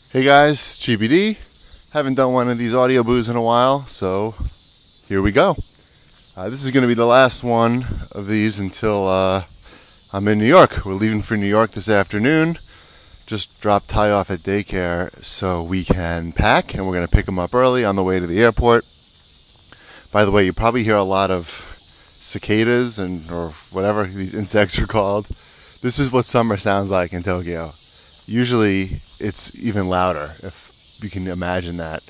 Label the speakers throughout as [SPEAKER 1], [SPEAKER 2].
[SPEAKER 1] Hey guys, GBD. Haven't done one of these audio boos in a while, so here we go. This is going to be the last one of these until I'm in New York. We're leaving for New York this afternoon. Just dropped Ty off at daycare so we can pack, and we're going to pick him up early on the way to the airport. By the way, you probably hear a lot of cicadas or whatever these insects are called. This is what summer sounds like in Tokyo. Usually it's even louder, if you can imagine that.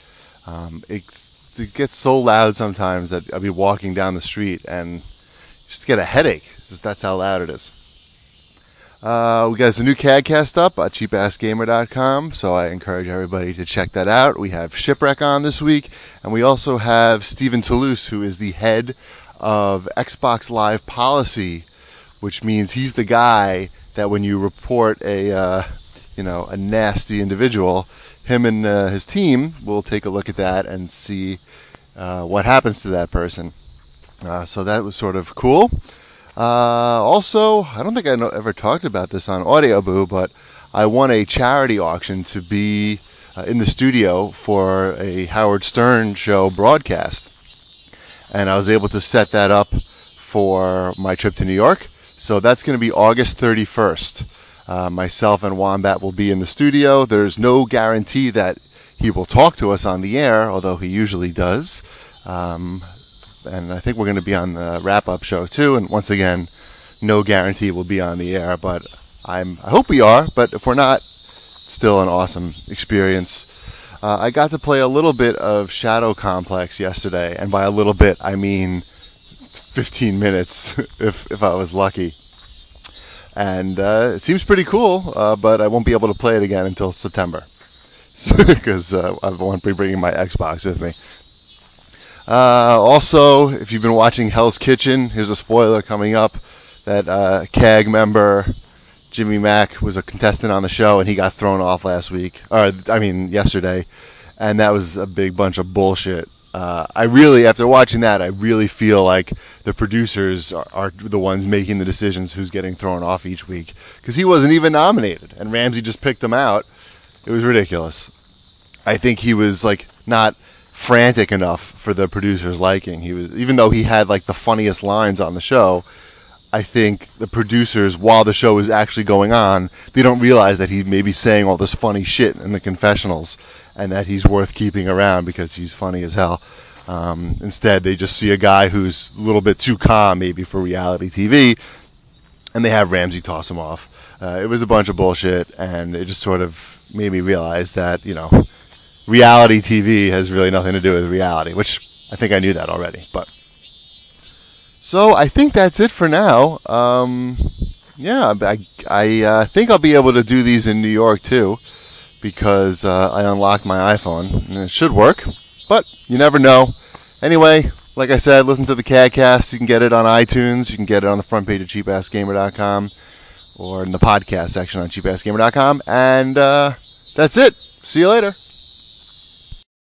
[SPEAKER 1] It gets so loud sometimes that I'll be walking down the street and just get a headache. That's how loud it is. We got a new CADcast up at cheapassgamer.com, so I encourage everybody to check that out. We have Shipwreck on this week, and we also have Stephen Toulouse, who is the head of Xbox Live Policy, which means he's the guy that when you report a nasty individual, him and his team will take a look at that and see what happens to that person. So that was sort of cool. Also, I don't think I ever talked about this on Audio Boo, but I won a charity auction to be in the studio for a Howard Stern show broadcast. And I was able to set that up for my trip to New York. So that's going to be August 31st. Myself and Wombat will be in the studio. There's no guarantee that he will talk to us on the air, although he usually does. And I think we're going to be on the wrap-up show too. And once again, no guarantee we'll be on the air, but I hope we are. But if we're not, still an awesome experience. I got to play a little bit of Shadow Complex yesterday, and by a little bit, I mean 15 minutes if I was lucky. And it seems pretty cool, but I won't be able to play it again until September because I won't be bringing my Xbox with me. Also, if you've been watching Hell's Kitchen, here's a spoiler coming up that CAG member Jimmy Mack was a contestant on the show, and he got thrown off yesterday, and that was a big bunch of bullshit. After watching that, I really feel like the producers are the ones making the decisions who's getting thrown off each week, because he wasn't even nominated, and Ramsey just picked him out. It was ridiculous. I think he was not frantic enough for the producers' liking. He was, even though he had the funniest lines on the show, I think the producers, while the show is actually going on, they don't realize that he may be saying all this funny shit in the confessionals and that he's worth keeping around because he's funny as hell. Instead, they just see a guy who's a little bit too calm maybe for reality TV, and they have Ramsey toss him off. It was a bunch of bullshit, and it just sort of made me realize that, reality TV has really nothing to do with reality, which I think I knew that already. So I think that's it for now. I think I'll be able to do these in New York too, because I unlocked my iPhone, and it should work, but you never know. Anyway, like I said, listen to the CADcast. You can get it on iTunes. You can get it on the front page of cheapassgamer.com or in the podcast section on cheapassgamer.com. And that's it. See you later.